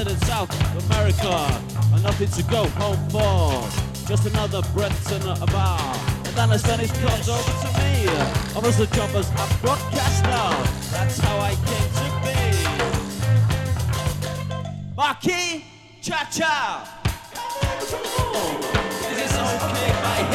inside and South America. And nothing to go home for. Just another breath and a bar. And then the Spanish comes over to me. I was a job as a broadcaster. That's how I came to be. Marquis Cha-Cha. Is this okay, my